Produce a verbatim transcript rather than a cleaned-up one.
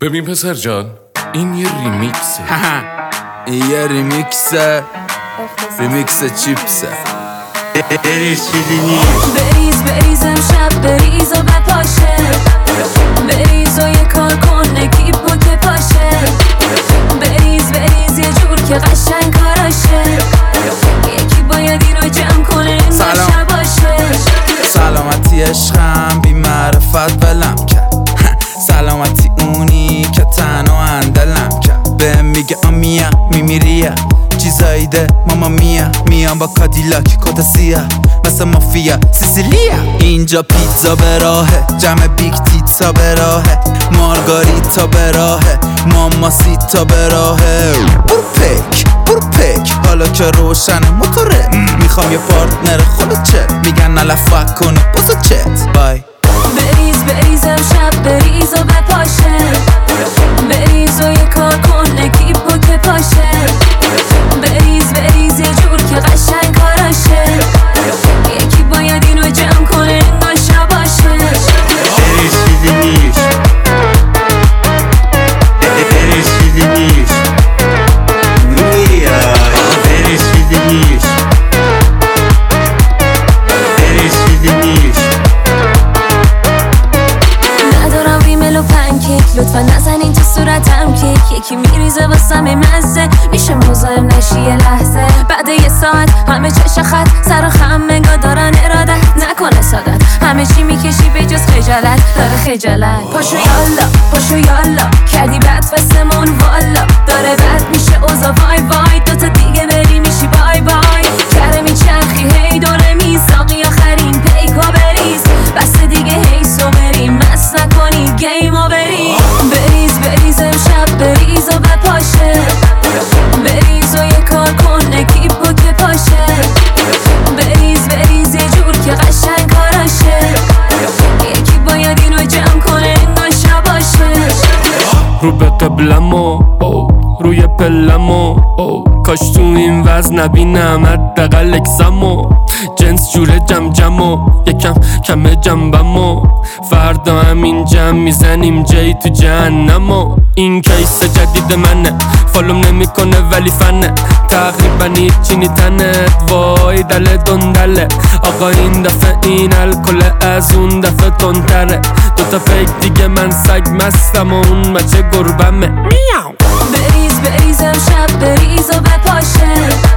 ببین پسر جان، این یه ریمیکسه. این یه ریمیکسه، ریمیکس چیپسه. بریز چیزی نیست. بریز بریز امشب بریز و بپاشه، بریز و یه کار کن نکیب و که پاشه، بریز بریز یه جور که قشنگ کاراشه، یکی باید اینو جمع کنه این نشه باشه. سلامتی عشقم بی معرفت ولم کرد، سلامتی اونی که تنها اندلم کرد. بهم میگه آمیا میمیریه چیزایی ده ماما میا، میام با کادیلاک کت سیاه مثل مافیا سیسیلیا. اینجا پیتزا به راهه، جمع بیگ تیتزا به راهه، مارگاریتا به راهه، ماماسیتا به راهه. برو پک برو پک حالا که روشنه موتوره، میخوام یه پارتنر خلو چت، میگن نلفک کنه بازو چت بای. بریز بریز امشب بریز و بپاشه، بریز و یه کار کن نکیب و که پاشه، بریز بریز یه جور که قشنگ کاراشه، یکی باید اینو جمع کنه نشه باشه. بریز چیزی نیست. بریز چیزی نیست. نویا بریز چیزی نیست. بریز چیزی نیست. ندارم ریمل و پنکیک، لطفا نزنین تو صورتم کیک، یکی میریزه واسم مزه، میشه مزاحم نشی یه لحظه. بعد یه ساعت همه چش خط سر و خم نگاه دارن ارادت نکنه سادت، همه چی میکشی به جز خجالت داره خجالت. پاشو یالا پاشو یالا کردی بد واسمون والا، داره بد میشه اوضاع وای وای، دوتا دیگه بری میشی بای بای. کره میچرخی هی دوره میساقی آخرین پیکا بریز، بس دیگه هیسو بریم مس نکنی گیمو بریز. بریز بریز امشب بریز و بپاشه، بریز و یه کار کن نکیب و که پاشه، بریز بریز یه جور که قشنگ کاراشه، یکی باید اینو جمع کنه نشه باشه. رو به قبلمو روی پلمو، کاش تو این وزن نبینم حداقل اکسمو، جنس جوره جم جمو یکم کم جنبمو، فردا همین جمع میزنیم جی تو جهنمو. این کیس جدید منه، فالوم نمیکنه ولی فنه، تقریبا هیچی نی تنت وای دل دندله. آقا این دفعه این الکل از اون دفعه تندتره، دوتا پیک دیگه من سگ مستم و اون بچه گربمه. میاو بریز بریز امشب بریز و بپاشه،